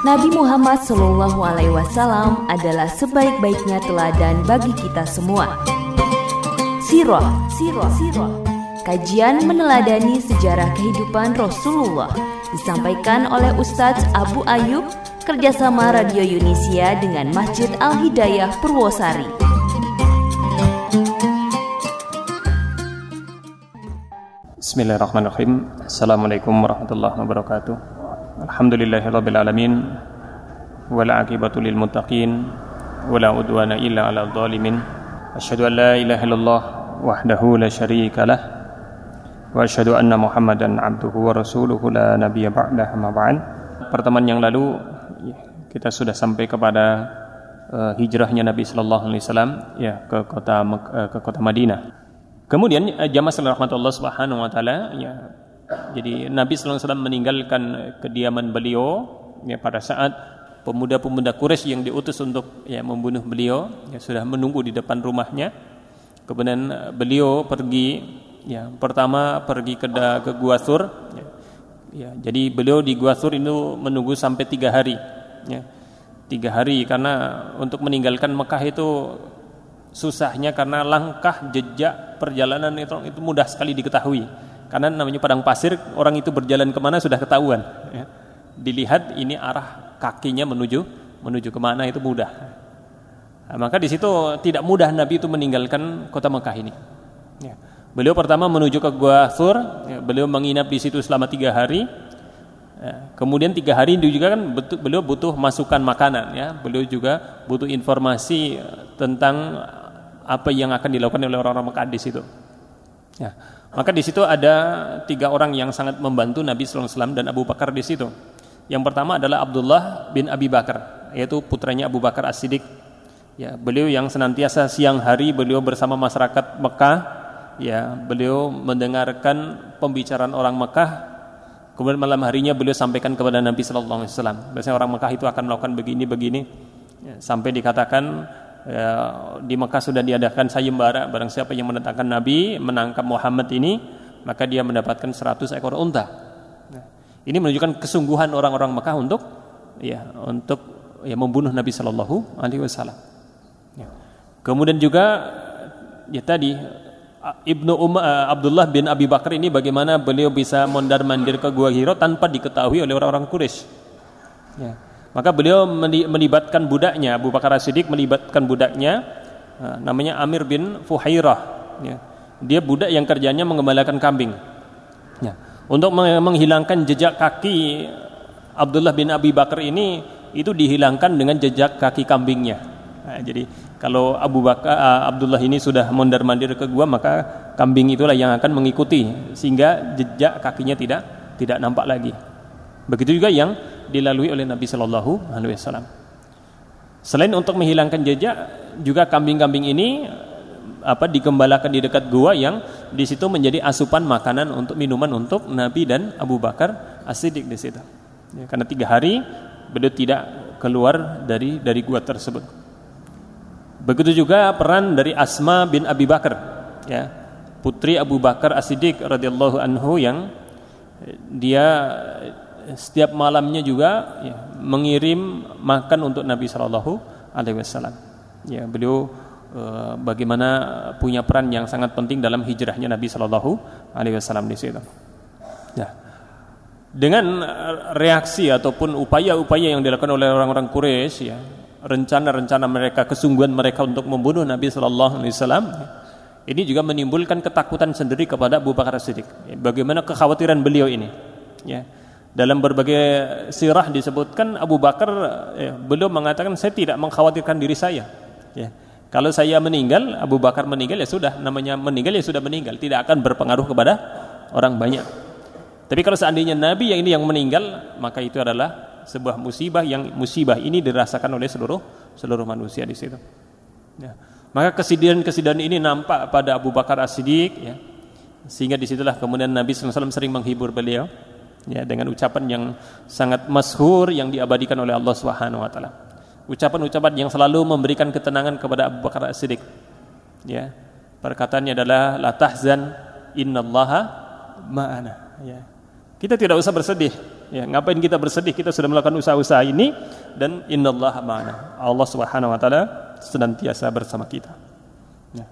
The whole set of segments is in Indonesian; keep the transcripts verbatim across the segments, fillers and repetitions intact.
Nabi Muhammad shallallahu alaihi wasallam adalah sebaik-baiknya teladan bagi kita semua. Sirah, sirah, sirah. Kajian meneladani sejarah kehidupan Rasulullah disampaikan oleh Ustadz Abu Ayub kerjasama Radio Yunisia dengan Masjid Al-Hidayah Purwosari. Bismillahirrahmanirrahim. Assalamualaikum warahmatullahi wabarakatuh. Alhamdulillahirabbil alamin. Wal 'aqibatu lil muttaqin wala udwana illa 'alal zalimin. Asyhadu an la ilaha illallah wahdahu la syarika lah wa asyhadu anna Muhammadan 'abduhu wa rasuluhu la nabiyya ba'dah ma ba'd. Pertemuan yang lalu kita sudah sampai kepada uh, hijrahnya Nabi sallallahu alaihi wasallam ya ke kota uh, ke kota Madinah. Kemudian uh, jamaah sekalian rahmatullah subhanahu wa taala ya. Jadi Nabi sallallahu alaihi wasallam meninggalkan kediaman beliau ya pada saat pemuda-pemuda Quraisy yang diutus untuk ya membunuh beliau ya sudah menunggu di depan rumahnya. Kemudian uh, beliau pergi ya pertama pergi ke da, ke Gua Thur ya. Ya, jadi beliau di Gua Thur itu menunggu sampai tiga hari ya. Tiga hari karena untuk meninggalkan Mekah itu susahnya karena langkah jejak perjalanan itu, itu mudah sekali diketahui karena namanya padang pasir, orang itu berjalan kemana sudah ketahuan ya. Dilihat ini arah kakinya menuju menuju kemana itu mudah. Nah, maka di situ tidak mudah Nabi itu meninggalkan kota Mekah ini ya. Beliau pertama menuju ke Gua Thur ya, beliau menginap di situ selama tiga hari ya. Kemudian tiga hari itu juga kan betul, beliau butuh masukan makanan ya. Beliau juga butuh informasi tentang apa yang akan dilakukan oleh orang-orang Mekah di situ ya. Maka di situ ada tiga orang yang sangat membantu Nabi sallallahu alaihi wasallam dan Abu Bakar di situ. Yang pertama adalah Abdullah bin Abi Bakar, yaitu putranya Abu Bakar As-Siddiq. Ya, beliau yang senantiasa siang hari beliau bersama masyarakat Mekah. Ya, beliau mendengarkan pembicaraan orang Mekah. Kemudian malam harinya beliau sampaikan kepada Nabi sallallahu alaihi wasallam. Biasanya orang Mekah itu akan melakukan begini-begini ya, sampai dikatakan ya, di Mekah sudah diadakan sayembara, barang siapa yang mendatangkan Nabi, menangkap Muhammad ini, maka dia mendapatkan seratus ekor unta. Nah, ini menunjukkan kesungguhan orang-orang Mekah untuk ya, untuk ya membunuh Nabi sallallahu alaihi wasallam. Ya. Kemudian juga ya tadi Ibnu um, Abdullah bin Abi Bakar ini bagaimana beliau bisa mondar-mandir ke Gua Hira tanpa diketahui oleh orang-orang Quraisy. Ya. Maka beliau melibatkan budaknya, Abu Bakar As-Siddiq melibatkan budaknya namanya Amir bin Fuhairah ya. Dia budak yang kerjanya mengembalakan kambing ya. Untuk menghilangkan jejak kaki Abdullah bin Abi Bakar ini, itu dihilangkan dengan jejak kaki kambingnya. Nah, jadi kalau Abu Bakar Abdullah ini sudah mondar-mandir ke gua, maka kambing itulah yang akan mengikuti sehingga jejak kakinya tidak tidak nampak lagi. Begitu juga yang dilalui oleh Nabi sallallahu alaihi wasallam. Selain untuk menghilangkan jejak, juga kambing-kambing ini apa digembalakan di dekat gua yang di situ menjadi asupan makanan untuk minuman untuk Nabi dan Abu Bakar As-Siddiq di situ. Ya, karena tiga hari beliau tidak keluar dari dari gua tersebut. Begitu juga peran dari Asma bin Abi Bakar, ya, putri Abu Bakar As-Siddiq radhiyallahu anhu yang dia setiap malamnya juga ya, mengirim makan untuk Nabi sallallahu alaihi wasallam. Ya, beliau e, bagaimana punya peran yang sangat penting dalam hijrahnya Nabi sallallahu alaihi wasallam di situ. Ya. Dengan reaksi ataupun upaya-upaya yang dilakukan oleh orang-orang Quraisy ya, rencana-rencana mereka, kesungguhan mereka untuk membunuh Nabi sallallahu alaihi wasallam, ini juga menimbulkan ketakutan sendiri kepada Abu Bakar As-Siddiq. Ya, bagaimana kekhawatiran beliau ini? Ya. Dalam berbagai sirah disebutkan Abu Bakar ya, beliau mengatakan saya tidak mengkhawatirkan diri saya. Ya. Kalau saya meninggal, Abu Bakar meninggal ya sudah, namanya meninggal ya sudah meninggal, tidak akan berpengaruh kepada orang banyak. Tapi kalau seandainya Nabi yang ini yang meninggal, maka itu adalah sebuah musibah yang musibah ini dirasakan oleh seluruh seluruh manusia di situ. Ya. Maka kesedihan-kesedihan ini nampak pada Abu Bakar As-Siddiq ya. Sehingga disitulah kemudian Nabi sallallahu alaihi wasallam sering menghibur beliau. Ya, dengan ucapan yang sangat masyhur yang diabadikan oleh Allah Subhanahu wa taala. Ucapan-ucapan yang selalu memberikan ketenangan kepada Abu Bakar As-Siddiq. Ya. Perkataannya adalah la tahzan innallaha ma'ana ya. Kita tidak usah bersedih Ya, ngapain kita bersedih? Kita sudah melakukan usaha-usaha ini dan innallaha ma'ana. Allah Subhanahu wa taala senantiasa bersama kita. Ya.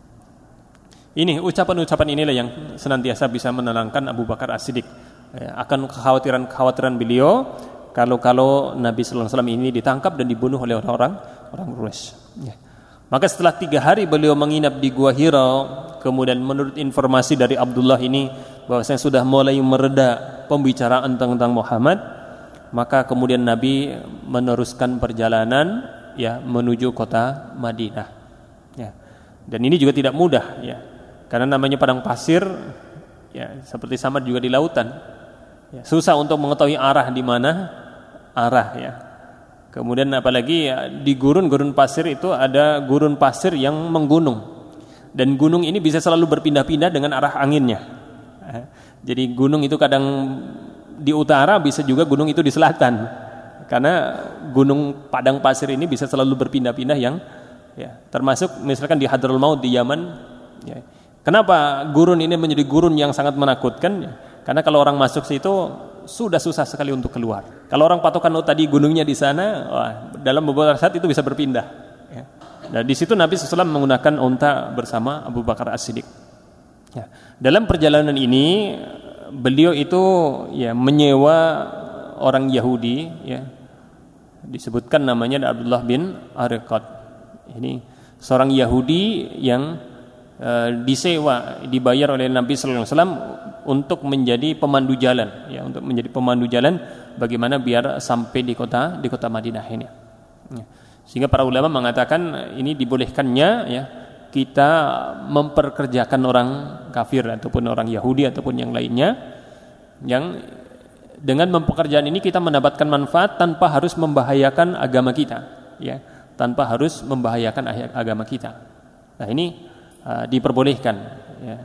Ini ucapan-ucapan inilah yang senantiasa bisa menenangkan Abu Bakar As-Siddiq ya, akan kekhawatiran-kekhawatiran beliau kalau-kalau Nabi sallallahu alaihi wasallam ini ditangkap dan dibunuh oleh orang-orang orang Quraisy. Ya. Maka setelah tiga hari beliau menginap di Gua Hira, kemudian menurut informasi dari Abdullah ini bahwasanya sudah mulai mereda pembicaraan tentang Muhammad, maka kemudian Nabi meneruskan perjalanan ya menuju kota Madinah. Ya. Dan ini juga tidak mudah ya. Karena namanya padang pasir ya seperti sama juga di lautan. Ya, susah untuk mengetahui arah di mana arah ya. Kemudian apalagi ya, di gurun-gurun pasir itu ada gurun pasir yang menggunung. Dan gunung ini bisa selalu berpindah-pindah dengan arah anginnya. Jadi gunung itu kadang di utara, bisa juga gunung itu di selatan. Karena gunung padang pasir ini bisa selalu berpindah-pindah yang ya, termasuk misalkan di Hadraul Maut di Yaman. Ya. Kenapa gurun ini menjadi gurun yang sangat menakutkan? Ya. Karena kalau orang masuk situ sudah susah sekali untuk keluar. Kalau orang patokan oh, tadi gunungnya di sana, wah, dalam beberapa saat itu bisa berpindah. Ya. Nah, di situ Nabi shallallahu alaihi wasallam menggunakan unta bersama Abu Bakar As-Siddiq. Ya. Dalam perjalanan ini beliau itu ya menyewa orang Yahudi, ya, disebutkan namanya Abdullah bin Ariqat. Ini seorang Yahudi yang disewa, dibayar oleh Nabi sallallahu alaihi wasallam untuk menjadi pemandu jalan, ya, untuk menjadi pemandu jalan bagaimana biar sampai di kota di kota Madinah ini. Ya. Sehingga para ulama mengatakan ini dibolehkannya ya kita memperkerjakan orang kafir ataupun orang Yahudi ataupun yang lainnya yang dengan mempekerjaan ini kita mendapatkan manfaat tanpa harus membahayakan agama kita, ya, tanpa harus membahayakan agama kita. Nah, ini Uh, diperbolehkan ya.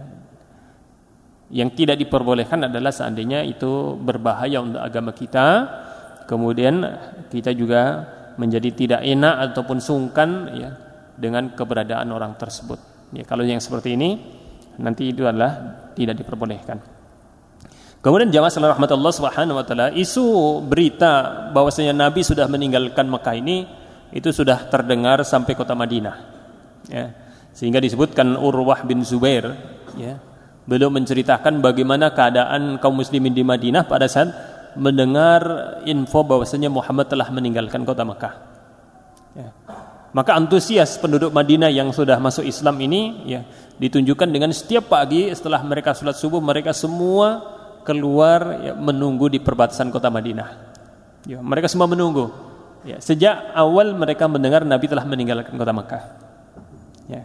Yang tidak diperbolehkan adalah seandainya itu berbahaya untuk agama kita, kemudian kita juga menjadi tidak enak ataupun sungkan ya dengan keberadaan orang tersebut ya. Kalau yang seperti ini nanti itu adalah tidak diperbolehkan. Kemudian jamaah sekalian rahmatullah subhanahu wa ta'ala, isu berita bahwasanya Nabi sudah meninggalkan Mekah ini itu sudah terdengar sampai kota Madinah ya. Sehingga disebutkan Urwah bin Zubair ya, beliau menceritakan bagaimana keadaan kaum muslimin di Madinah pada saat mendengar info bahwasanya Muhammad telah meninggalkan kota Mekah ya. Maka antusias penduduk Madinah yang sudah masuk Islam ini ya ditunjukkan dengan setiap pagi setelah mereka sholat subuh mereka semua keluar ya, menunggu di perbatasan kota Madinah ya, mereka semua menunggu ya, sejak awal mereka mendengar Nabi telah meninggalkan kota Mekah ya.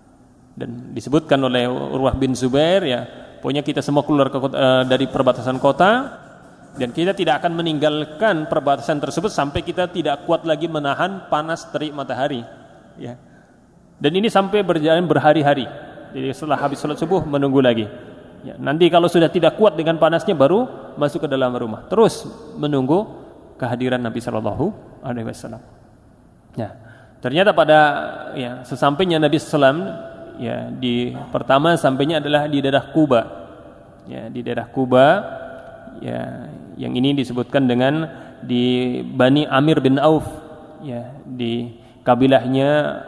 Dan disebutkan oleh Urwah bin Zubair ya, pokoknya kita semua keluar ke kota, uh, dari perbatasan kota dan kita tidak akan meninggalkan perbatasan tersebut sampai kita tidak kuat lagi menahan panas terik matahari ya. Dan ini sampai berjalan berhari-hari. Jadi setelah habis sholat subuh menunggu lagi ya, nanti kalau sudah tidak kuat dengan panasnya baru masuk ke dalam rumah, terus menunggu kehadiran Nabi sallallahu alaihi wasallam ya. Ternyata pada ya sesampainya Nabi sallallahu alaihi wasallam ya di pertama sampainya adalah di daerah Kuba ya, di daerah Kuba ya, yang ini disebutkan dengan di Bani Amir bin Auf ya, di kabilahnya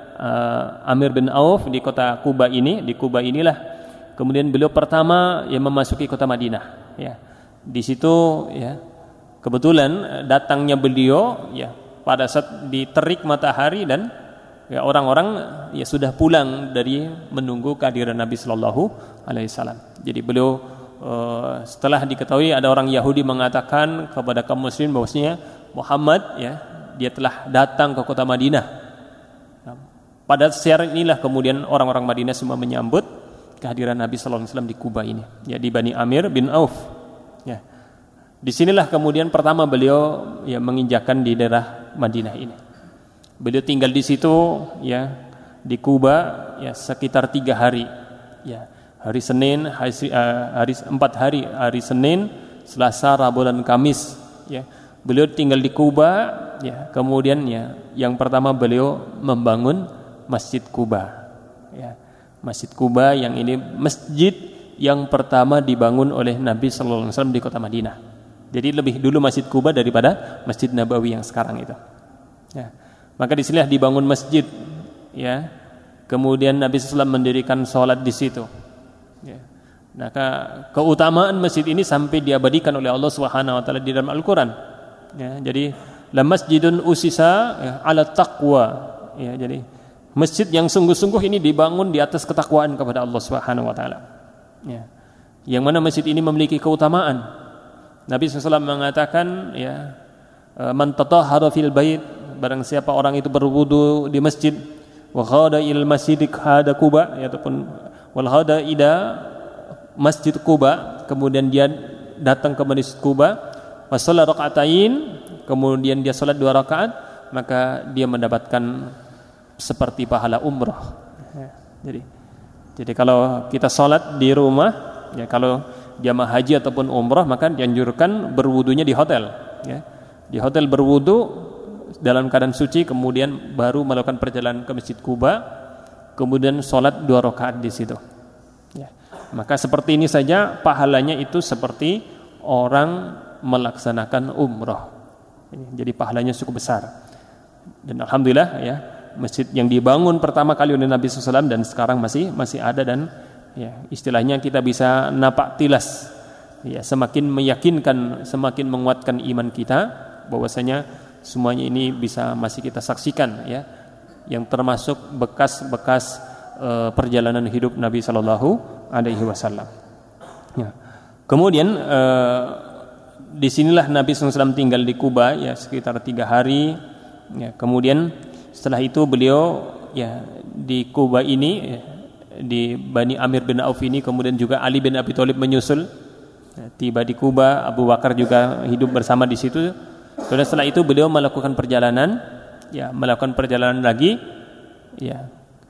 uh, Amir bin Auf di kota Kuba ini. Di Kuba inilah kemudian beliau pertama yang memasuki kota Madinah ya. Di situ ya kebetulan datangnya beliau ya pada saat diterik matahari dan ya, orang-orang ya sudah pulang dari menunggu kehadiran Nabi Sallallahu Alaihi Wasallam. Jadi beliau uh, setelah diketahui ada orang Yahudi mengatakan kepada kaum muslimin bahwasanya Muhammad ya dia telah datang ke kota Madinah. Nah, pada siang inilah kemudian orang-orang Madinah semua menyambut kehadiran Nabi Sallallahu Alaihi Wasallam di Kuba ini. Ya di Bani Amir bin Auf. Ya. Disinilah kemudian pertama beliau ya menginjakkan di daerah Madinah ini. Beliau tinggal di situ ya di Kuba ya sekitar tiga hari ya, hari Senin hari, uh, hari empat hari hari Senin, Selasa, Rabu dan Kamis ya beliau tinggal di Kuba ya. Kemudian ya yang pertama beliau membangun Masjid Kuba ya, Masjid Kuba yang ini masjid yang pertama dibangun oleh Nabi Sallallahu Alaihi Wasallam di kota Madinah. Jadi lebih dulu Masjid Quba daripada Masjid Nabawi yang sekarang itu. Ya. Maka di sinilah dibangun masjid, ya. Kemudian Nabi shallallahu alaihi wasallam mendirikan sholat di situ. Ya. Maka keutamaan masjid ini sampai diabadikan oleh Allah Subhanahu wa taala di dalam Al-Qur'an. Ya, jadi la masjidun usisa ya, ala taqwa. Ya, jadi masjid yang sungguh-sungguh ini dibangun di atas ketakwaan kepada Allah Subhanahu wa taala. Ya. Yang mana masjid ini memiliki keutamaan. Nabi shallallahu alaihi wasallam mengatakan, ya, man tatahhara fil bait, barang siapa orang itu berwudu di masjid, wa khada il masjid hada Quba, ataupun wal hada ida Masjid Quba, kemudian dia datang ke Masjid Quba, wa shalla rakaatain, kemudian dia salat dua rakaat, maka dia mendapatkan seperti pahala umrah. Ya, jadi jadi kalau kita salat di rumah, ya, kalau jamaah haji ataupun umrah, maka dianjurkan berwudunya di hotel, ya. Di hotel berwudu dalam keadaan suci, kemudian baru melakukan perjalanan ke Masjid Quba, kemudian salat dua rakaat di situ. Ya. Maka seperti ini saja pahalanya itu seperti orang melaksanakan umrah. Jadi pahalanya cukup besar. Dan alhamdulillah, ya, masjid yang dibangun pertama kali oleh Nabi shallallahu alaihi wasallam dan sekarang masih masih ada, dan ya, istilahnya kita bisa napak tilas, ya, semakin meyakinkan, semakin menguatkan iman kita bahwasanya semuanya ini bisa masih kita saksikan, ya, yang termasuk bekas-bekas uh, perjalanan hidup Nabi Shallallahu Alaihi Wasallam. Ya. Kemudian uh, disinilah Nabi shallallahu alaihi wasallam tinggal di Quba, ya, sekitar tiga hari. Ya, kemudian setelah itu beliau, ya, di Quba ini, ya, di Bani Amir bin Auf ini, kemudian juga Ali bin Abi Thalib menyusul, ya, tiba di Quba. Abu Bakar juga hidup bersama di situ. Kemudian setelah itu beliau melakukan perjalanan, ya, melakukan perjalanan lagi, ya,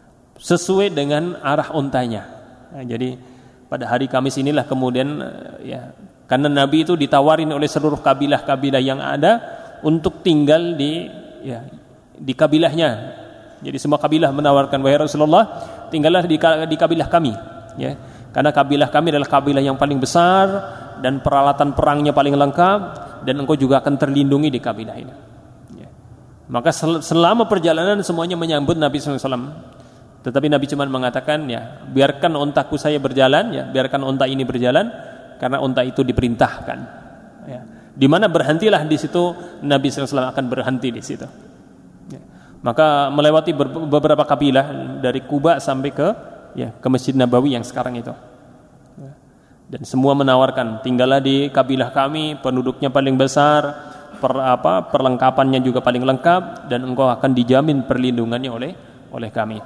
sesuai dengan arah untanya. Nah, jadi pada hari Kamis inilah kemudian, ya, karena Nabi itu ditawarin oleh seluruh kabilah-kabilah yang ada untuk tinggal di, ya, di kabilahnya. Jadi semua kabilah menawarkan, wahai Rasulullah, tinggallah di, di kabilah kami, ya, karena kabilah kami adalah kabilah yang paling besar dan peralatan perangnya paling lengkap, dan engkau juga akan terlindungi di kabilah ini. Ya. Maka sel- selama perjalanan semuanya menyambut Nabi shallallahu alaihi wasallam. Tetapi Nabi cuma mengatakan, ya, biarkan ontaku saya berjalan, ya, biarkan onta ini berjalan, karena onta itu diperintahkan. Ya. Di mana berhentilah di situ Nabi shallallahu alaihi wasallam akan berhenti di situ. Ya. Maka melewati ber- beberapa kabilah dari Quba sampai ke, ya, ke Masjid Nabawi yang sekarang itu. Ya. Dan semua menawarkan, tinggallah di kabilah kami, penduduknya paling besar, per, apa, perlengkapannya juga paling lengkap, dan engkau akan dijamin perlindungannya oleh oleh kami.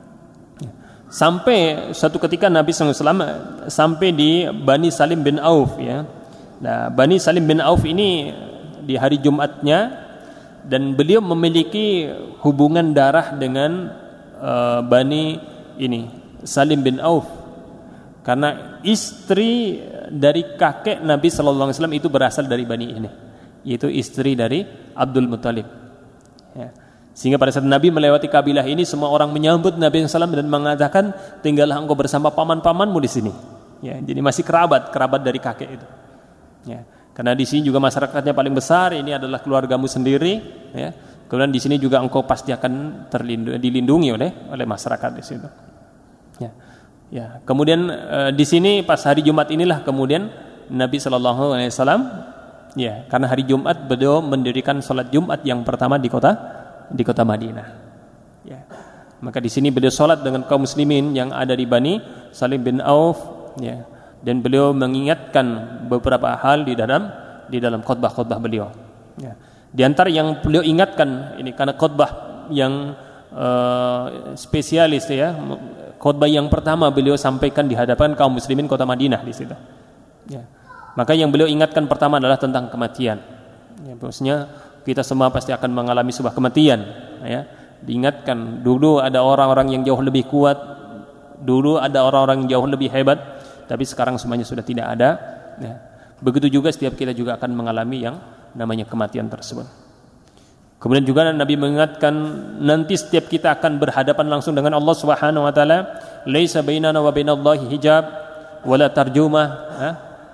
Sampai suatu ketika Nabi shallallahu alaihi wasallam sampai di Bani Salim bin Auf, ya. Nah, Bani Salim bin Auf ini di hari Jumatnya, dan beliau memiliki hubungan darah dengan uh, Bani ini Salim bin Auf, karena istri dari kakek Nabi shallallahu alaihi wasallam itu berasal dari Bani ini, yaitu istri dari Abdul Muttalib, ya. Sehingga pada saat Nabi melewati kabilah ini, semua orang menyambut Nabi shallallahu alaihi wasallam dan mengatakan, tinggallah engkau bersama paman-pamanmu di sini. Ya, jadi masih kerabat, kerabat dari kakek itu. Ya, karena di sini juga masyarakatnya paling besar, ini adalah keluargamu sendiri. Ya, kemudian di sini juga engkau pasti akan terlindungi, dilindungi oleh oleh masyarakat di situ. Ya, ya. Kemudian e, di sini pas hari Jumat inilah kemudian Nabi shallallahu alaihi wasallam, ya, karena hari Jumat beliau mendirikan sholat Jumat yang pertama di kota di kota Madinah. Ya. Maka di sini beliau sholat dengan kaum muslimin yang ada di Bani Salim bin Auf, ya. Dan beliau mengingatkan beberapa hal di dalam di dalam khutbah-khutbah beliau. Ya. Di antara yang beliau ingatkan ini, karena khutbah yang uh, spesialis, ya, khutbah yang pertama beliau sampaikan di hadapan kaum muslimin kota Madinah di situ. Ya. Maka yang beliau ingatkan pertama adalah tentang kematian. Ya, maksudnya kita semua pasti akan mengalami sebuah kematian, ya. Diingatkan, dulu ada orang-orang yang jauh lebih kuat, dulu ada orang-orang yang jauh lebih hebat, tapi sekarang semuanya sudah tidak ada, ya. Begitu juga setiap kita juga akan mengalami yang namanya kematian tersebut. Kemudian juga Nabi mengingatkan, nanti setiap kita akan berhadapan langsung dengan Allah Subhanahu wa taala, laisa bainana wa bainallahi hijab wala tarjumah, ha?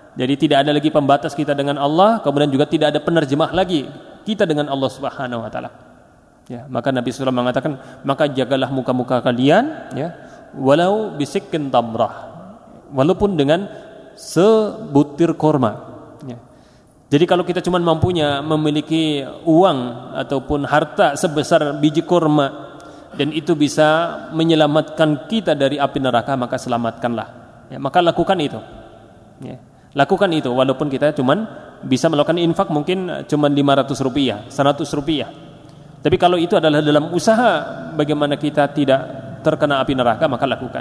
Jadi tidak ada lagi pembatas kita dengan Allah, kemudian juga tidak ada penerjemah lagi kita dengan Allah Subhanahu wa taala. Ya, maka Nabi sallallahu alaihi wasallam mengatakan, maka jagalah muka-muka kalian, ya, walau bisikkin tamrah, walaupun dengan sebutir korma. Ya. Jadi kalau kita cuma mampunya memiliki uang ataupun harta sebesar biji korma dan itu bisa menyelamatkan kita dari api neraka, maka selamatkanlah. Ya, maka lakukan itu. Ya. Lakukan itu walaupun kita cuma bisa melakukan infak mungkin cuma lima ratus rupiah, seratus rupiah. Tapi kalau itu adalah dalam usaha bagaimana kita tidak terkena api neraka, maka lakukan.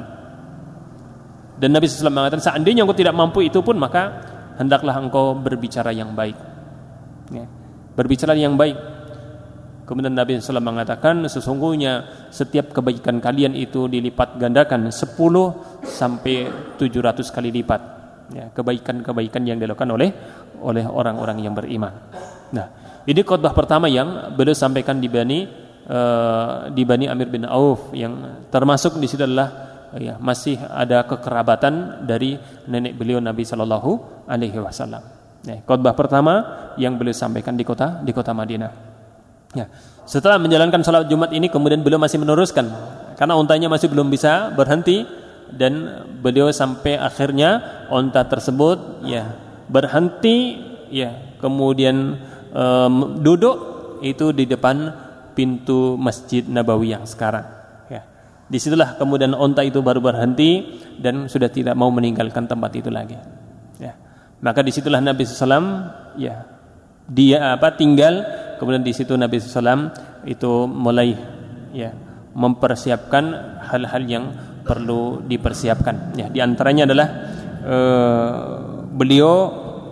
Dan Nabi sallallahu alaihi wasallam mengatakan, seandainya engkau tidak mampu itu pun, maka hendaklah engkau berbicara yang baik. Ya. Berbicara yang baik. Kemudian Nabi sallallahu alaihi wasallam mengatakan, sesungguhnya setiap kebaikan kalian itu dilipat gandakan sepuluh sampai tujuh ratus kali lipat. Ya, kebaikan-kebaikan yang dilakukan oleh oleh orang-orang yang beriman. Nah, ini khutbah pertama yang beliau sampaikan di Bani uh, di Bani Amir bin Auf, yang termasuk di situ adalah uh, ya, masih ada kekerabatan dari nenek beliau Nabi sallallahu alaihi wasallam. Nah, khutbah pertama yang beliau sampaikan di kota di kota Madinah. Ya, setelah menjalankan salat Jumat ini kemudian beliau masih meneruskan karena untanya masih belum bisa berhenti, dan beliau sampai akhirnya unta tersebut ya berhenti, ya kemudian um, duduk itu di depan pintu Masjid Nabawi yang sekarang. Ya, disitulah kemudian unta itu baru berhenti dan sudah tidak mau meninggalkan tempat itu lagi. Ya, maka disitulah Nabi sallallahu alaihi wasallam ya dia apa tinggal, kemudian di situ Nabi sallallahu alaihi wasallam itu mulai ya mempersiapkan hal-hal yang perlu dipersiapkan. Ya, di antaranya adalah uh, beliau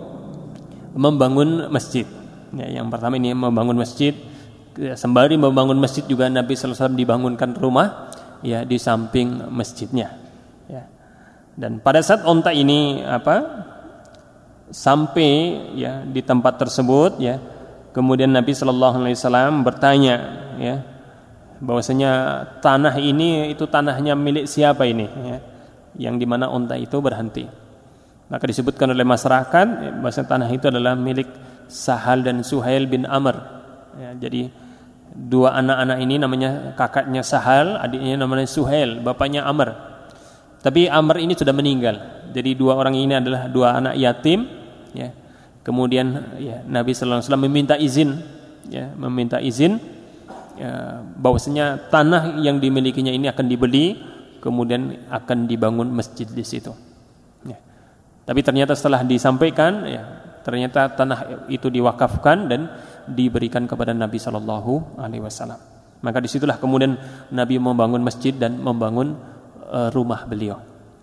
membangun masjid. Ya, yang pertama ini membangun masjid. Sembari membangun masjid juga Nabi sallallahu alaihi wasallam dibangunkan rumah ya di samping masjidnya. Ya. Dan pada saat unta ini apa sampai ya di tempat tersebut, ya kemudian Nabi sallallahu alaihi wasallam bertanya, ya bahwasanya tanah ini itu tanahnya milik siapa ini, ya, yang dimana unta itu berhenti. Maka disebutkan oleh masyarakat ya, bahwasanya tanah itu adalah milik Sahal dan Suhail bin Amr. Ya, jadi dua anak-anak ini namanya kakaknya Sahal, adiknya namanya Suhail, bapaknya Amr. Tapi Amr ini sudah meninggal. Jadi dua orang ini adalah dua anak yatim. Ya. Kemudian ya, Nabi sallallahu alaihi wasallam meminta izin, ya, meminta izin. Ya, bahwasanya tanah yang dimilikinya ini akan dibeli, kemudian akan dibangun masjid di situ. Ya. Tapi ternyata setelah disampaikan, ya, ternyata tanah itu diwakafkan dan diberikan kepada Nabi Sallallahu Alaihi Wasallam. Maka disitulah kemudian Nabi membangun masjid dan membangun uh, rumah beliau.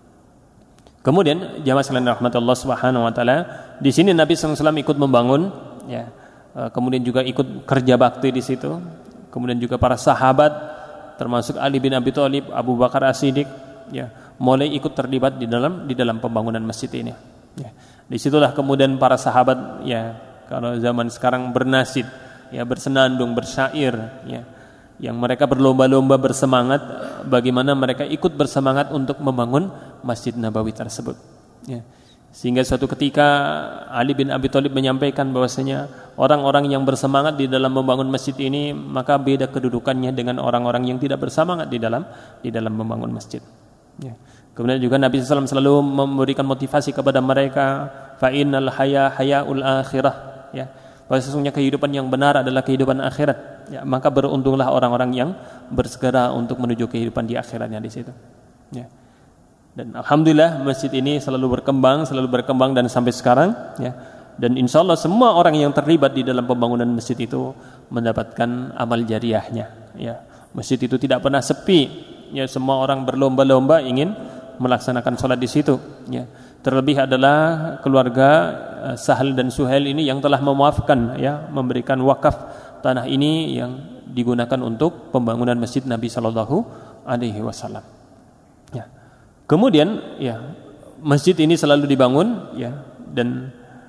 Kemudian jamaah sekalian rahmatullah subhanahu wa taala, di sini Nabi Sallallahu Alaihi Wasallam ikut membangun, ya, uh, kemudian juga ikut kerja bakti di situ. Kemudian juga para sahabat termasuk Ali bin Abi Thalib, Abu Bakar As-Siddiq, ya, mulai ikut terlibat di dalam di dalam pembangunan masjid ini. Ya. Disitulah kemudian para sahabat, ya, kalau zaman sekarang bernasib, ya, bersenandung, bersyair, ya, yang mereka berlomba-lomba bersemangat bagaimana mereka ikut bersemangat untuk membangun Masjid Nabawi tersebut. Ya. Sehingga suatu ketika Ali bin Abi Thalib menyampaikan bahwasanya orang-orang yang bersemangat di dalam membangun masjid ini maka beda kedudukannya dengan orang-orang yang tidak bersemangat di dalam di dalam membangun masjid. Ya. Kemudian juga Nabi sallallahu alaihi wasallam selalu memberikan motivasi kepada mereka, fa innal haya hayaul akhirah, ya, bahwa sesungguhnya kehidupan yang benar adalah kehidupan akhirat. Ya, maka beruntunglah orang-orang yang bersegera untuk menuju kehidupan di akhiratnya di situ. Ya. Dan alhamdulillah masjid ini selalu berkembang, selalu berkembang dan sampai sekarang, ya. Dan insya Allah semua orang yang terlibat di dalam pembangunan masjid itu mendapatkan amal jariahnya. Ya. Masjid itu tidak pernah sepi. Ya, semua orang berlomba-lomba ingin melaksanakan sholat di situ. Ya. Terlebih adalah keluarga uh, Sahal dan Suhail ini yang telah memaafkan, ya, memberikan wakaf tanah ini yang digunakan untuk pembangunan masjid Nabi Sallallahu Alaihi Wasallam. Ya. Kemudian, ya, masjid ini selalu dibangun, ya, dan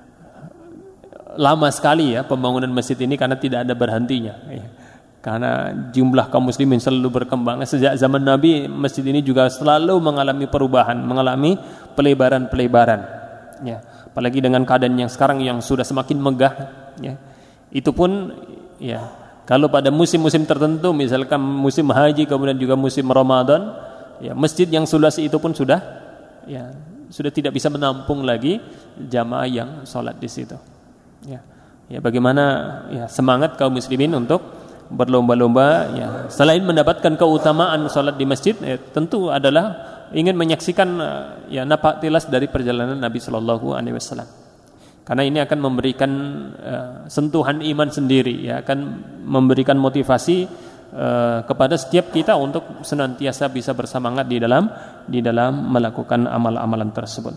lama sekali, ya, pembangunan masjid ini karena tidak ada berhentinya, ya. Karena jumlah kaum muslimin selalu berkembang. Sejak zaman Nabi masjid ini juga selalu mengalami perubahan, mengalami pelebaran-pelebaran, ya. apalagi dengan keadaan yang sekarang yang sudah semakin megah, ya. Itu pun ya kalau pada musim-musim tertentu, misalkan musim haji kemudian juga musim Ramadan, ya masjid yang seluas itu pun sudah ya sudah tidak bisa menampung lagi jamaah yang sholat di situ. Ya, ya bagaimana ya semangat kaum muslimin untuk berlomba-lomba ya selain mendapatkan keutamaan sholat di masjid, ya, tentu adalah ingin menyaksikan ya napak tilas dari perjalanan Nabi Shallallahu Alaihi Wasallam, karena ini akan memberikan uh, sentuhan iman sendiri, ya akan memberikan motivasi uh, kepada setiap kita untuk senantiasa bisa bersemangat di dalam di dalam melakukan amal-amalan tersebut.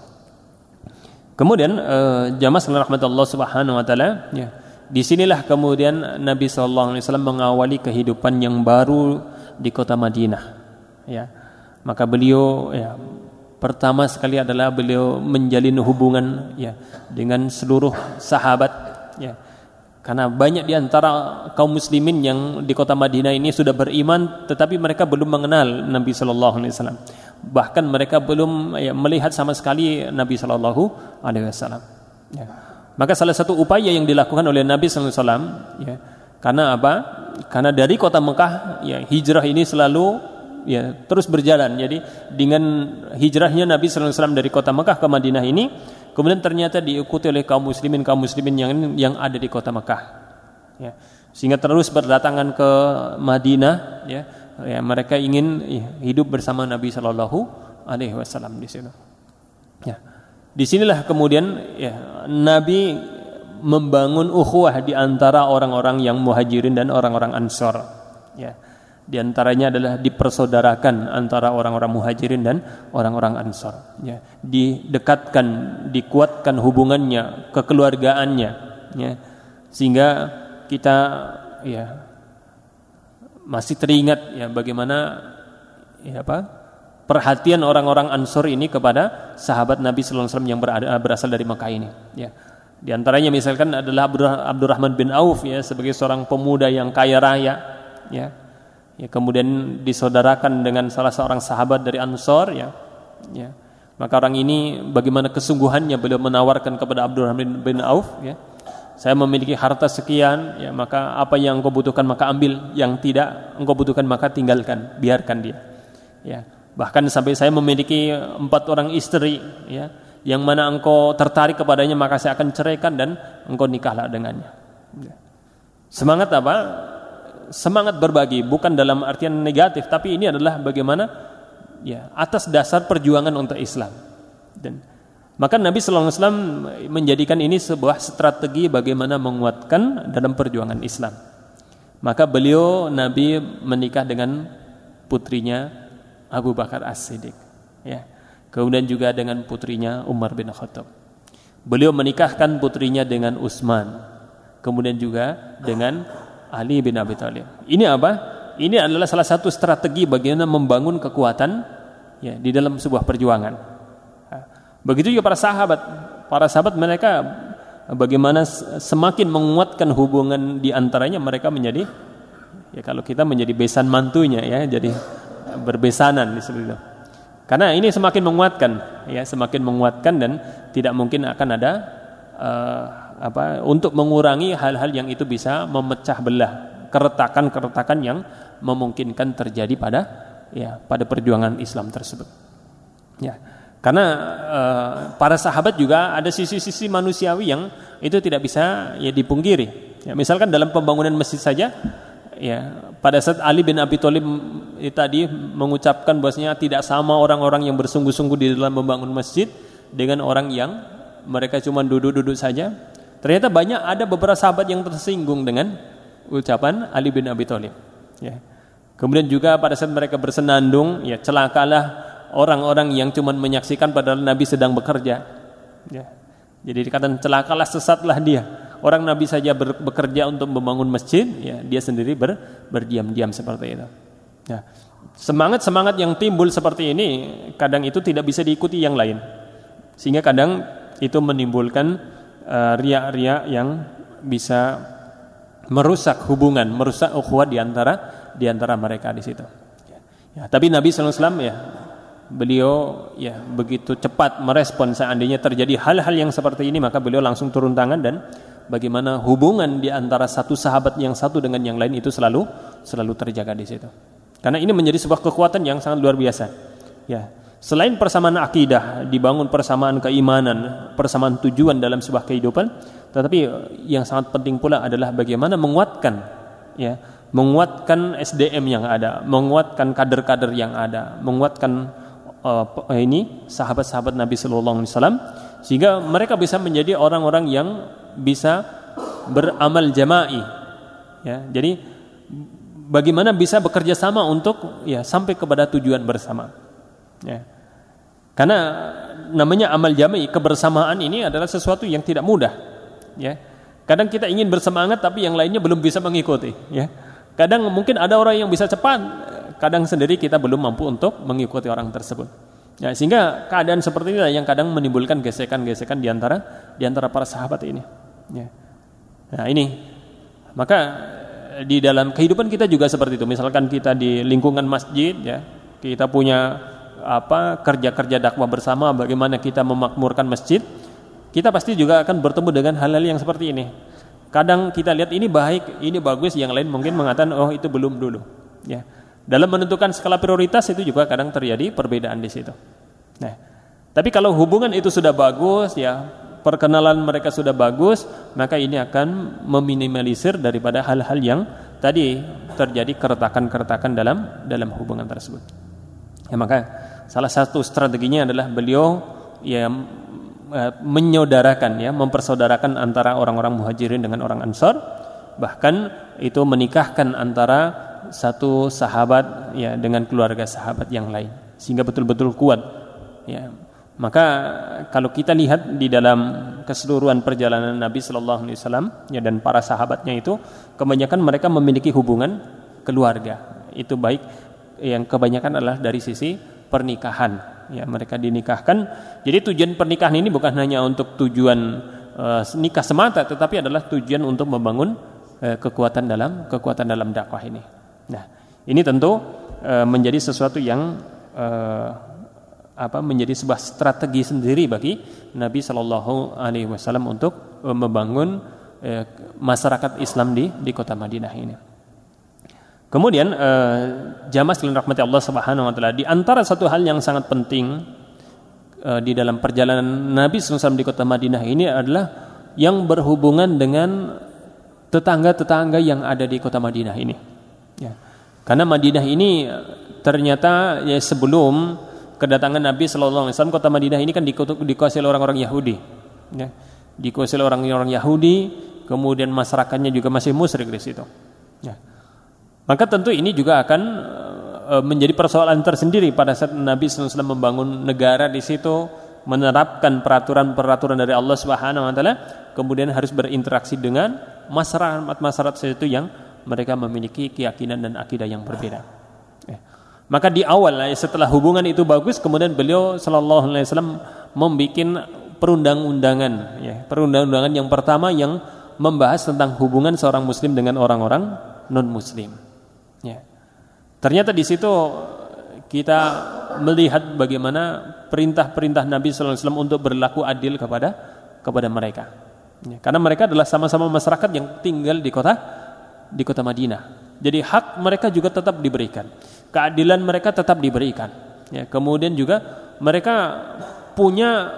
Kemudian uh, jamaah sekalian rahmatullah subhanahu wa taala, ya disinilah kemudian Nabi Shallallahu Alaihi Wasallam mengawali kehidupan yang baru di kota Madinah, ya. Maka beliau ya pertama sekali adalah beliau menjalin hubungan ya dengan seluruh sahabat, ya. Karena banyak di antara kaum muslimin yang di kota Madinah ini sudah beriman tetapi mereka belum mengenal Nabi sallallahu alaihi wasallam. Bahkan mereka belum ya, melihat sama sekali Nabi sallallahu alaihi wasallam. Ya. Maka salah satu upaya yang dilakukan oleh Nabi sallallahu alaihi wasallam, ya, karena apa? Karena dari kota Mekah ya hijrah ini selalu ya terus berjalan. Jadi dengan hijrahnya Nabi sallallahu alaihi wasallam dari kota Mekah ke Madinah ini, kemudian ternyata diikuti oleh kaum muslimin kaum muslimin yang yang ada di kota Mekah, ya. Sehingga terus berdatangan ke Madinah, ya, ya mereka ingin ya, hidup bersama Nabi sallallahu alaihi wasallam di situ. Ya. Disinilah kemudian ya Nabi membangun ukhuwah di antara orang-orang yang muhajirin dan orang-orang ansor, ya. Di antaranya adalah dipersaudarakan antara orang-orang muhajirin dan orang-orang ansor, ya. Didekatkan, dikuatkan hubungannya, kekeluargaannya, ya. Sehingga kita ya masih teringat ya bagaimana ya apa perhatian orang-orang ansor ini kepada sahabat Nabi sallallahu alaihi wasallam yang berada, berasal dari Makkah ini, ya. Di antaranya misalkan adalah Abdurrahman bin Auf, ya, sebagai seorang pemuda yang kaya raya, ya. Ya, kemudian disaudarakan dengan salah seorang sahabat dari Ansor, ya, ya. Maka orang ini bagaimana kesungguhannya beliau menawarkan kepada Abdurrahman bin Auf, ya, saya memiliki harta sekian, ya, maka apa yang engkau butuhkan maka ambil, yang tidak engkau butuhkan maka tinggalkan, biarkan dia, ya. Bahkan sampai saya memiliki empat orang istri, ya, yang mana engkau tertarik kepadanya maka saya akan ceraikan dan engkau nikahlah dengannya, ya. Semangat apa? Semangat berbagi, bukan dalam artian negatif, tapi ini adalah bagaimana ya atas dasar perjuangan untuk Islam. Dan maka Nabi sallallahu alaihi wasallam menjadikan ini sebuah strategi bagaimana menguatkan dalam perjuangan Islam. Maka beliau Nabi menikah dengan putrinya Abu Bakar As-Siddiq, ya. Kemudian juga dengan putrinya Umar bin Khattab. Beliau menikahkan putrinya dengan Utsman. Kemudian juga dengan Ali bin Abi Thalib. Ini apa? Ini adalah salah satu strategi bagaimana membangun kekuatan ya di dalam sebuah perjuangan. Begitu juga para sahabat. Para sahabat mereka bagaimana semakin menguatkan hubungan di antaranya, mereka menjadi ya kalau kita menjadi besan mantunya, ya, jadi berbesanan di situ. Karena ini semakin menguatkan, ya, semakin menguatkan dan tidak mungkin akan ada uh, apa untuk mengurangi hal-hal yang itu bisa memecah belah, keretakan-keretakan yang memungkinkan terjadi pada ya pada perjuangan Islam tersebut, ya. Karena uh, para sahabat juga ada sisi-sisi manusiawi yang itu tidak bisa ya dipungkiri, ya. Misalkan dalam pembangunan masjid saja, ya, pada saat Ali bin Abi Thalib eh, tadi mengucapkan bahwasanya tidak sama orang-orang yang bersungguh-sungguh di dalam membangun masjid dengan orang yang mereka cuma duduk-duduk saja. Ternyata banyak ada beberapa sahabat yang tersinggung dengan ucapan Ali bin Abi Thalib, ya. Kemudian juga pada saat mereka bersenandung, ya, celakalah orang-orang yang cuma menyaksikan padahal Nabi sedang bekerja, ya. Jadi dikatakan celakalah, sesatlah dia. Orang Nabi saja ber, bekerja untuk membangun masjid, ya, dia sendiri ber, berdiam-diam seperti itu, ya. Semangat-semangat yang timbul seperti ini kadang itu tidak bisa diikuti yang lain, sehingga kadang itu menimbulkan Uh, riak-riak yang bisa merusak hubungan, merusak ukhuwah di antara di antara mereka di situ. Ya. Ya, tapi Nabi sallallahu alaihi wasallam ya beliau ya begitu cepat merespon seandainya terjadi hal-hal yang seperti ini, maka beliau langsung turun tangan, dan bagaimana hubungan di antara satu sahabat yang satu dengan yang lain itu selalu selalu terjaga di situ. Karena ini menjadi sebuah kekuatan yang sangat luar biasa. Ya, selain persamaan akidah, dibangun persamaan keimanan, persamaan tujuan dalam sebuah kehidupan, tetapi yang sangat penting pula adalah bagaimana menguatkan, ya, menguatkan S D M yang ada, menguatkan kader-kader yang ada, menguatkan uh, ini sahabat-sahabat Nabi Sallallahu Alaihi Wasallam, sehingga mereka bisa menjadi orang-orang yang bisa beramal jama'i. Ya, jadi bagaimana bisa bekerja sama untuk ya sampai kepada tujuan bersama. Ya. Karena namanya amal jama'i, kebersamaan ini adalah sesuatu yang tidak mudah. Ya. Kadang kita ingin bersemangat tapi yang lainnya belum bisa mengikuti. Ya. Kadang mungkin ada orang yang bisa cepat, kadang sendiri kita belum mampu untuk mengikuti orang tersebut. Ya, sehingga keadaan seperti inilah yang kadang menimbulkan gesekan-gesekan di antara di antara para sahabat ini. Ya. Nah ini, maka di dalam kehidupan kita juga seperti itu. Misalkan kita di lingkungan masjid, ya, kita punya apa kerja-kerja dakwah bersama, bagaimana kita memakmurkan masjid, kita pasti juga akan bertemu dengan hal-hal yang seperti ini. Kadang kita lihat ini baik, ini bagus, yang lain mungkin mengatakan oh itu belum dulu. Ya. Dalam menentukan skala prioritas itu juga kadang terjadi perbedaan di situ. Nah, tapi kalau hubungan itu sudah bagus, ya, perkenalan mereka sudah bagus, maka ini akan meminimalisir daripada hal-hal yang tadi terjadi keretakan-keretakan dalam dalam hubungan tersebut. Ya, maka salah satu strateginya adalah beliau ya menyaudarakan, ya, mempersaudarakan antara orang-orang Muhajirin dengan orang Ansor, bahkan itu menikahkan antara satu sahabat ya dengan keluarga sahabat yang lain, sehingga betul-betul kuat. Ya, maka kalau kita lihat di dalam keseluruhan perjalanan Nabi Sallallahu Alaihi Wasallam ya dan para sahabatnya itu, kebanyakan mereka memiliki hubungan keluarga. Itu baik yang kebanyakan adalah dari sisi pernikahan. Ya, mereka dinikahkan. Jadi tujuan pernikahan ini bukan hanya untuk tujuan uh, nikah semata, tetapi adalah tujuan untuk membangun uh, kekuatan dalam kekuatan dalam dakwah ini. Nah, ini tentu uh, menjadi sesuatu yang uh, apa menjadi sebuah strategi sendiri bagi Nabi Sallallahu Alaihi Wasallam untuk uh, membangun uh, masyarakat Islam di di kota Madinah ini. Kemudian uh, jamaah sekalian rahmati Allah Subhanahu wa taala, di antara satu hal yang sangat penting uh, di dalam perjalanan Nabi sallallahu alaihi wasallam di kota Madinah ini adalah yang berhubungan dengan tetangga-tetangga yang ada di kota Madinah ini. Ya. Karena Madinah ini ternyata ya sebelum kedatangan Nabi sallallahu alaihi wasallam, kota Madinah ini kan dikuasai oleh orang-orang Yahudi. Ya. Dikuasai oleh orang-orang Yahudi, kemudian masyarakatnya juga masih musyrik di situ. Ya. Maka tentu ini juga akan uh, menjadi persoalan tersendiri pada saat Nabi sallallahu alaihi wasallam membangun negara di situ, menerapkan peraturan-peraturan dari Allah Subhanahu wa taala, kemudian harus berinteraksi dengan masyarakat-masyarakat itu yang mereka memiliki keyakinan dan akidah yang berbeda. Eh. Maka di awal setelah hubungan itu bagus, kemudian beliau sallallahu alaihi wasallam membuat perundang-undangan, ya, perundang-undangan yang pertama yang membahas tentang hubungan seorang muslim dengan orang-orang non-muslim. Ya. Ternyata di situ kita melihat bagaimana perintah-perintah Nabi sallallahu alaihi wasallam untuk berlaku adil kepada kepada mereka. Ya, karena mereka adalah sama-sama masyarakat yang tinggal di kota di kota Madinah. Jadi hak mereka juga tetap diberikan, keadilan mereka tetap diberikan. Ya, kemudian juga mereka punya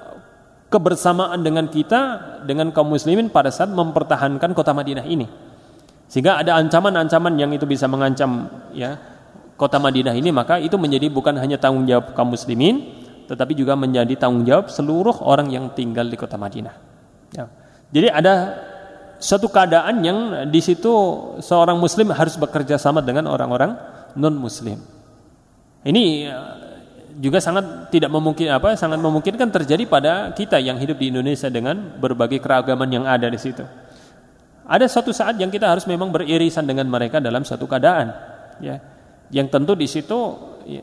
kebersamaan dengan kita, dengan kaum muslimin pada saat mempertahankan kota Madinah ini. Sehingga ada ancaman-ancaman yang itu bisa mengancam ya kota Madinah ini, maka itu menjadi bukan hanya tanggung jawab kaum muslimin, tetapi juga menjadi tanggung jawab seluruh orang yang tinggal di kota Madinah. Ya. Jadi ada suatu keadaan yang di situ seorang muslim harus bekerja sama dengan orang-orang non-muslim. Ini juga sangat tidak memungkin apa sangat memungkinkan terjadi pada kita yang hidup di Indonesia dengan berbagai keragaman yang ada di situ. Ada suatu saat yang kita harus memang beririsan dengan mereka dalam suatu keadaan, ya. Yang tentu di situ ya,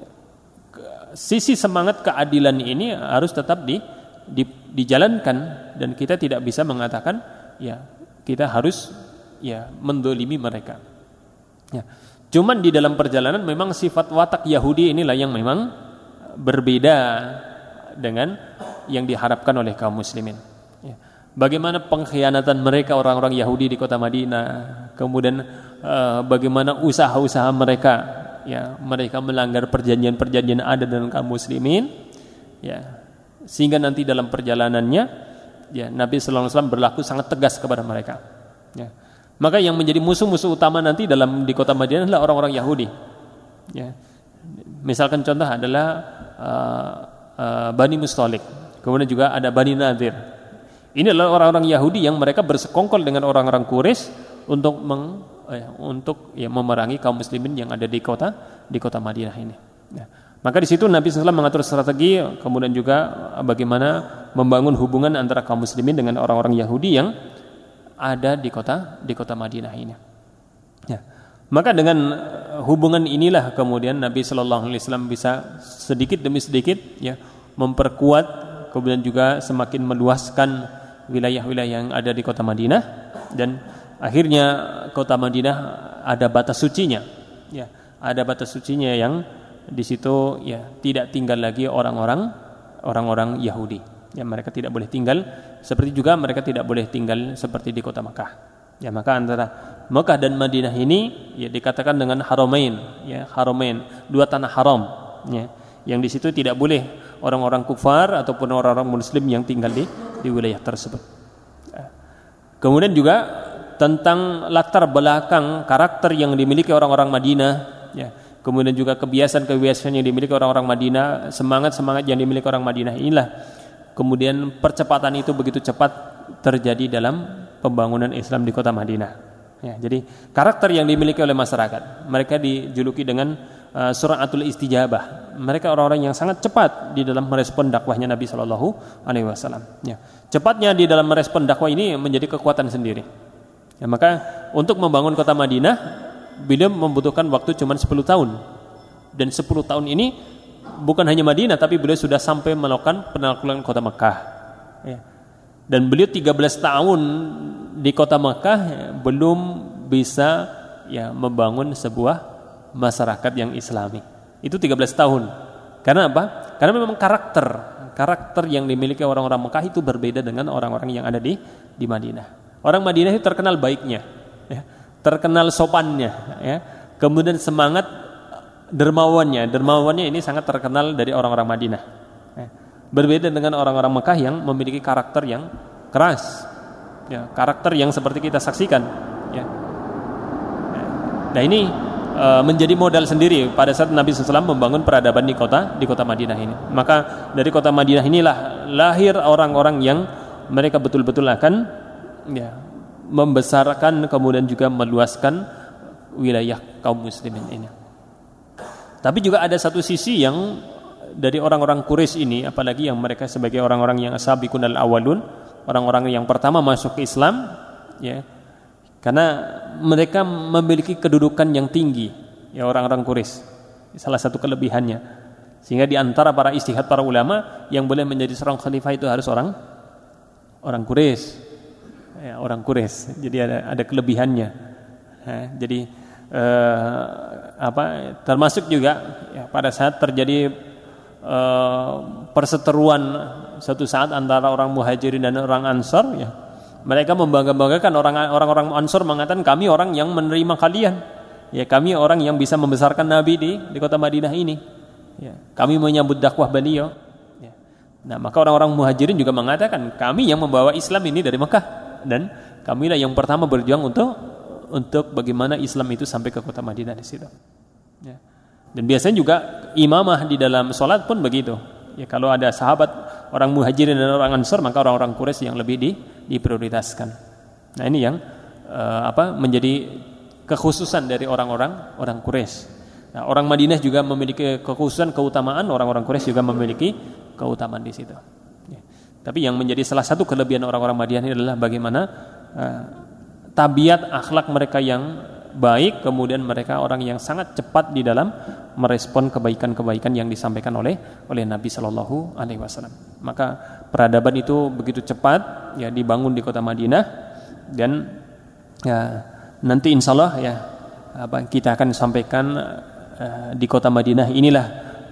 sisi semangat keadilan ini harus tetap di, di, dijalankan, dan kita tidak bisa mengatakan ya kita harus ya mendolimi mereka. Ya. Cuman di dalam perjalanan memang sifat watak Yahudi inilah yang memang berbeda dengan yang diharapkan oleh kaum muslimin. Ya. Bagaimana pengkhianatan mereka orang-orang Yahudi di kota Madinah, kemudian uh, bagaimana usaha-usaha mereka, ya, mereka melanggar perjanjian-perjanjian ada dengan kaum muslimin, ya, sehingga nanti dalam perjalanannya, ya, Nabi Sallallahu Alaihi Wasallam berlaku sangat tegas kepada mereka. Ya. Maka yang menjadi musuh-musuh utama nanti dalam di kota Madinah adalah orang-orang Yahudi. Ya. Misalkan contoh adalah uh, uh, Bani Mustalik, kemudian juga ada Bani Nadir. Ini adalah orang-orang Yahudi yang mereka bersekongkol dengan orang-orang Quraisy untuk meng, eh, untuk ya, memerangi kaum muslimin yang ada di kota di kota Madinah ini. Ya. Maka di situ Nabi shallallahu alaihi wasallam mengatur strategi, kemudian juga bagaimana membangun hubungan antara kaum muslimin dengan orang-orang Yahudi yang ada di kota di kota Madinah ini. Ya. Maka dengan hubungan inilah kemudian Nabi shallallahu alaihi wasallam bisa sedikit demi sedikit, ya, memperkuat, kemudian juga semakin meluaskan wilayah-wilayah yang ada di kota Madinah, dan akhirnya kota Madinah ada batas sucinya, ya, ada batas sucinya yang di situ, ya, tidak tinggal lagi orang-orang orang-orang Yahudi. Ya, mereka tidak boleh tinggal, seperti juga mereka tidak boleh tinggal seperti di kota Makkah. Ya, maka antara Makkah dan Madinah ini, ya, dikatakan dengan Haramain, ya, Haramain, dua tanah haram, ya, yang di situ tidak boleh orang-orang kufar ataupun orang-orang muslim yang tinggal di di wilayah tersebut. Kemudian juga tentang latar belakang karakter yang dimiliki orang-orang Madinah, ya, kemudian juga kebiasaan-kebiasaan yang dimiliki orang-orang Madinah, semangat-semangat yang dimiliki orang Madinah inilah kemudian percepatan itu begitu cepat terjadi dalam pembangunan Islam di kota Madinah. Ya, jadi karakter yang dimiliki oleh masyarakat, mereka dijuluki dengan Uh, suratul istijabah. Mereka orang-orang yang sangat cepat di dalam merespon dakwahnya Nabi Shallallahu Alaihi Wasallam. Ya. Cepatnya di dalam merespon dakwah ini menjadi kekuatan sendiri. Ya, maka untuk membangun kota Madinah, beliau membutuhkan waktu cuma sepuluh tahun. Dan sepuluh tahun ini bukan hanya Madinah, tapi beliau sudah sampai melakukan penaklukan kota Mekah. Ya. Dan beliau tiga belas tahun di kota Mekah, ya, belum bisa, ya, membangun sebuah masyarakat yang Islami. Itu tiga belas tahun. Karena apa? Karena memang karakter karakter yang dimiliki orang-orang Mekah itu berbeda dengan orang-orang yang ada di di Madinah. Orang Madinah itu terkenal baiknya, ya, terkenal sopannya, ya. Kemudian semangat dermawannya, dermawannya ini sangat terkenal dari orang-orang Madinah. Ya. Berbeda dengan orang-orang Mekah yang memiliki karakter yang keras, ya, karakter yang seperti kita saksikan, ya. Nah, ini menjadi modal sendiri pada saat Nabi shallallahu alaihi wasallam membangun peradaban di kota di kota Madinah ini. Maka dari kota Madinah inilah lahir orang-orang yang mereka betul-betul akan, ya, membesarkan kemudian juga meluaskan wilayah kaum muslimin ini. Tapi juga ada satu sisi yang dari orang-orang Quraisy ini, apalagi yang mereka sebagai orang-orang yang as-sabiqun al-awwalun, orang-orang yang pertama masuk ke Islam, ya. Karena mereka memiliki kedudukan yang tinggi, ya, orang-orang Quraisy. Salah satu kelebihannya. Sehingga di antara para istihad para ulama yang boleh menjadi seorang khalifah itu harus orang orang Quraisy. Ya, orang Quraisy. Jadi ada ada kelebihannya. Ya, jadi eh, apa termasuk juga, ya, pada saat terjadi eh, perseteruan suatu saat antara orang Muhajirin dan orang Ansar, ya, mereka membangga-banggakan, orang orang-orang Ansor mengatakan kami orang yang menerima kalian, ya, kami orang yang bisa membesarkan Nabi di di kota Madinah ini, ya, kami menyambut dakwah beliau, ya. Nah, maka orang-orang Muhajirin juga mengatakan kami yang membawa Islam ini dari Mekah, dan kamilah yang pertama berjuang untuk untuk bagaimana Islam itu sampai ke kota Madinah di situ, ya. Dan biasanya juga imamah di dalam sholat pun begitu, ya, kalau ada sahabat orang Muhajirin dan orang Ansor, maka orang-orang Quraisy yang lebih di diprioritaskan. Nah, ini yang uh, apa menjadi kekhususan dari orang-orang orang Quraisy. Nah, orang Madinah juga memiliki kekhususan, keutamaan, orang-orang Quraisy juga memiliki keutamaan di situ. Ya. Tapi yang menjadi salah satu kelebihan orang-orang Madinah ini adalah bagaimana uh, tabiat akhlak mereka yang baik, kemudian mereka orang yang sangat cepat di dalam merespon kebaikan-kebaikan yang disampaikan oleh oleh Nabi Shallallahu Alaihi Wasallam. Maka peradaban itu begitu cepat, ya, dibangun di kota Madinah, dan, ya, nanti insya Allah, ya, apa kita akan sampaikan uh, di kota Madinah inilah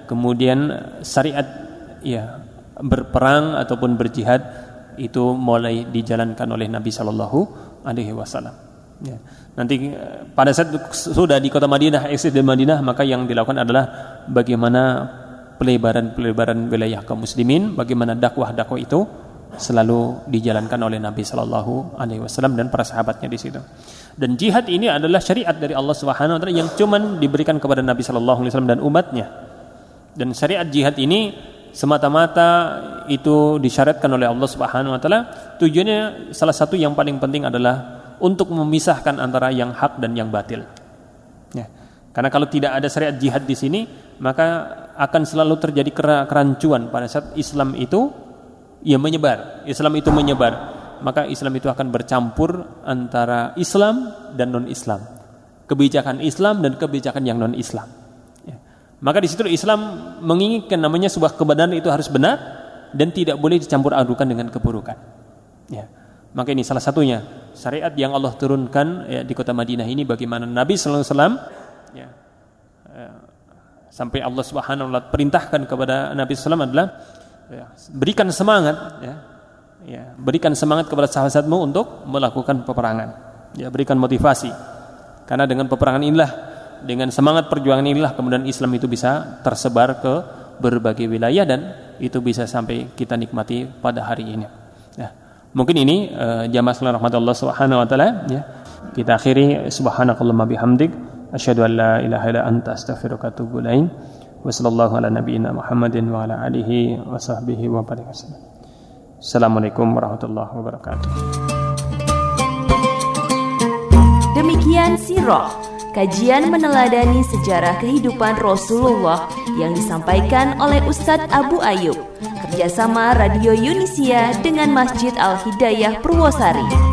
kemudian syariat ya berperang ataupun berjihad itu mulai dijalankan oleh Nabi Shallallahu Alaihi Wasallam. Ya. Nanti pada saat sudah di kota Madinah, eksis di Madinah, maka yang dilakukan adalah bagaimana pelebaran-pelebaran wilayah kaum muslimin, bagaimana dakwah-dakwah itu selalu dijalankan oleh Nabi Shallallahu Alaihi Wasallam dan para sahabatnya di situ. Dan jihad ini adalah syariat dari Allah Subhanahu Wa Taala yang cuman diberikan kepada Nabi Shallallahu Alaihi Wasallam dan umatnya. Dan syariat jihad ini semata-mata itu disyariatkan oleh Allah Subhanahu Wa Taala. Tujuannya salah satu yang paling penting adalah untuk memisahkan antara yang hak dan yang batil. Ya. Karena kalau tidak ada syariat jihad di sini, maka akan selalu terjadi kerancuan pada saat Islam itu ya menyebar. Islam itu menyebar, maka Islam itu akan bercampur antara Islam dan non-Islam, kebijakan Islam dan kebijakan yang non-Islam. Ya. Maka di situ Islam menginginkan namanya sebuah kebenaran itu harus benar dan tidak boleh dicampur adukan dengan keburukan. Ya. Maka ini salah satunya syariat yang Allah turunkan ya, di kota Madinah ini, bagaimana Nabi Sallallahu Alaihi Wasallam ya, ya, sampai Allah Subhanahu Wa Taala perintahkan kepada Nabi Sallallahu Alaihi Wasallam adalah ya, berikan semangat ya, ya, berikan semangat kepada sahabatmu untuk melakukan peperangan, ya, berikan motivasi, karena dengan peperangan inilah, dengan semangat perjuangan inilah kemudian Islam itu bisa tersebar ke berbagai wilayah dan itu bisa sampai kita nikmati pada hari ini. Ya. Mungkin ini uh, jamaah sekalian rahmatullah subhanahu wa ta'ala ya. Kita akhiri subhanakallahumma bihamdik asyhadu an la ilaha illa anta astaghfiruka wa atubu ilaik. Wa sallallahu ala nabiyyina Muhammadin wa ala alihi wa sahbihi wa barik wasallam. Assalamualaikum warahmatullahi wabarakatuh. Demikian Sirah, kajian meneladani sejarah kehidupan Rasulullah yang disampaikan oleh Ustadz Abu Ayyub, kerjasama Radio Yunisia dengan Masjid Al-Hidayah Purwosari.